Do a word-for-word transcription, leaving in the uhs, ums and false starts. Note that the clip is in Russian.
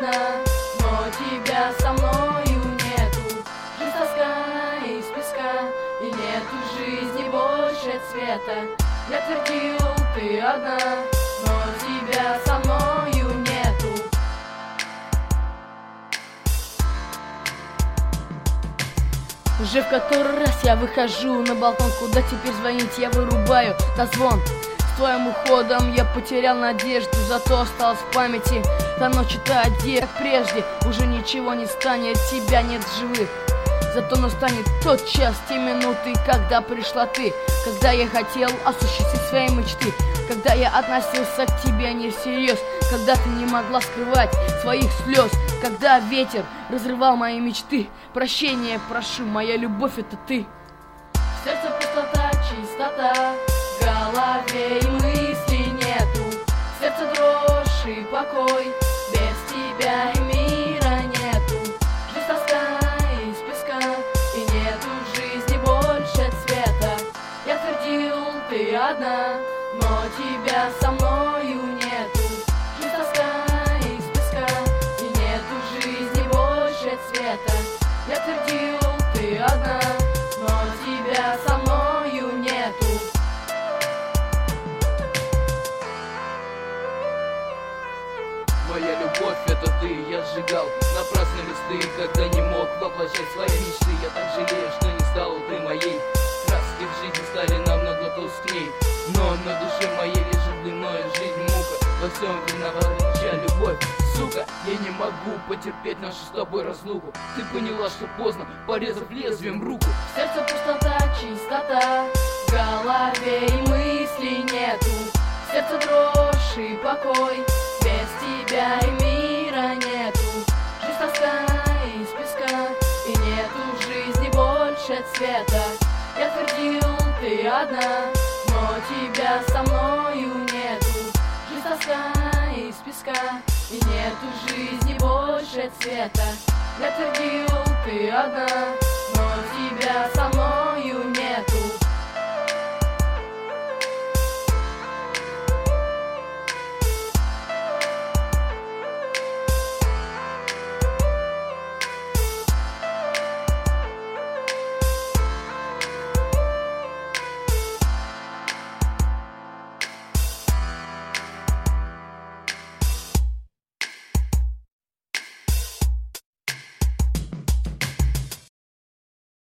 одна, но тебя со мною нету. Жизнь тоска из песка, и нету в жизни больше цвета. Я твердил, ты одна, но тебя со мною нету. Уже в который раз я выхожу на балкон, куда теперь звонить я вырубаю на звон. С твоим уходом я потерял надежду, зато осталась в памяти та ночь, та где, как прежде, уже ничего не станет, тебя нет в живых. Зато настанет тот час, те минуты, когда пришла ты, когда я хотел осуществить свои мечты, когда я относился к тебе не всерьез, когда ты не могла скрывать своих слез, когда ветер разрывал мои мечты. Прощения прошу, моя любовь — это ты. В сердце пустота, чистота, в голове и мысли нету, в сердце дрожь и покой, без тебя и мира нету. Жизнь тоска из песка, и нету в жизни больше цвета. Я твердил, ты одна, но тебя со мною нету. Жизнь тоска из песка, и нету в жизни больше цвета. Я твердил, ты одна, но тебя со мною нету. Моя любовь — это ты, я сжигал напрасные листы, когда не мог воплощать свои мечты. Я так жалею, что не стала ты моей. Краски в жизни стали намного тускней, но на душе моей лежит длинная жизнь мука. Во всем виновата чья любовь, сука. Я не могу потерпеть нашу с тобой разлуку. Ты поняла, что поздно, порезав лезвием руку. В сердце пустота, чистота, в голове и мыслей нету, в сердце дрожь и покой, без тебя и мира нету. Жизнь тоска из песка, и нету в жизни больше цвета. Я твердил, ты одна, но тебя со мною нету. Жизнь тоска из песка, и нету в жизни больше цвета. Я твердил, ты одна, но тебя со мной